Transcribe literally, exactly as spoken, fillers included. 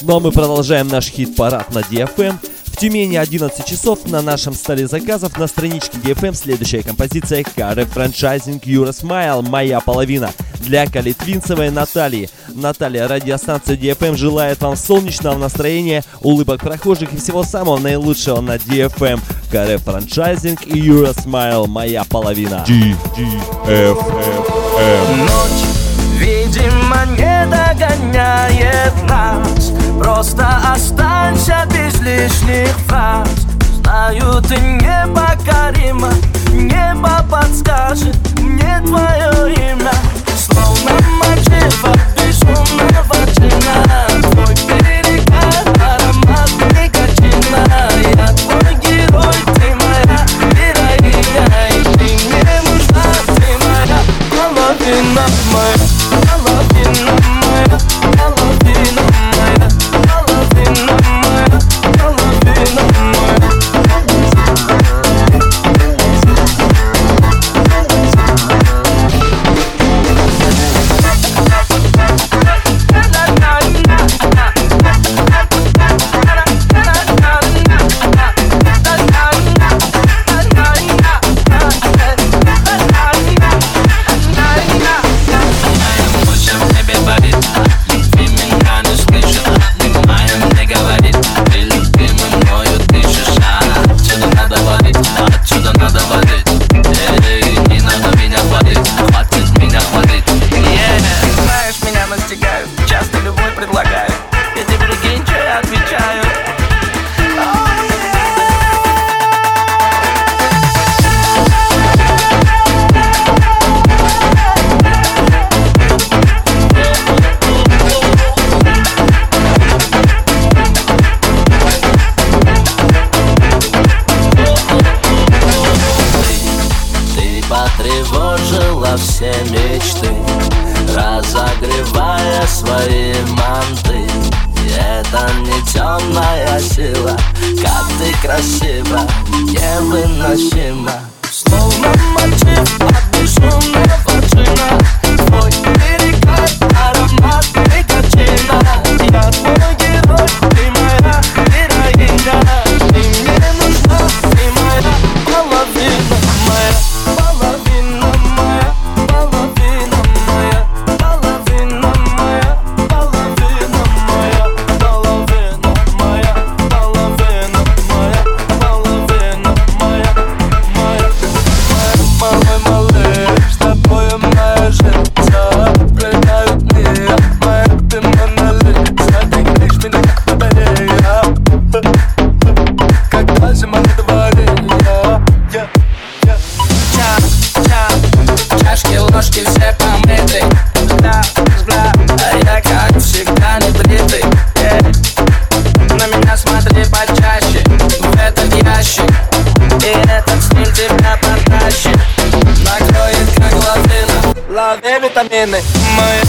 Ну а мы продолжаем наш хит-парад на ди эф эм. В Тюмени одиннадцать часов. На нашем столе заказов на страничке ди эф эм следующая композиция КаРэ Франчайзинг Юра Смайл «Моя половина» для Калитвинцевой Натальи. Наталья, радиостанция ди эф эм желает вам солнечного настроения, улыбок прохожих и всего самого наилучшего на ди эф эм. КаРэ Франчайзинг и Юра Смайл «Моя половина». ди эф эм. Ночь, видимо, не догоняет нас. Просто останься без лишних фраз. Знаю, ты непокорима. Небо подскажет мне твое имя. Словно мотива безумного джина. Твой перекат, аромат никотина. Я твой герой, ты моя героиня. И ты мне нужна, ты моя половина моя. Половина моя, половина моя, половина моя, половина моя. Потревожила все мечты, разогревая свои манты. И это не темная сила, как ты красива, невыносима. Словно мотив от безумного джина. Твой перекат, аромат никотина. Я твой герой, ты моя героиня. Ты мне нужна, ты моя половина моя. Половина моя, половина моя, половина моя, половина моя, половина моя, половина моя, половина моя, моя. Малый малыш, с тобой моя жизнь. Придают мир, моя ты Мона Лиза. Ты греешь меня как батарея, когда зима на дворе. Чашки, ложки все помыты. Взгляд, взгляд, а я как всегда не бритый. yeah. На меня смотри почаще, в этот ящик. И этот стиль тебя потащит, накроет как лавина. Лови витамины, моя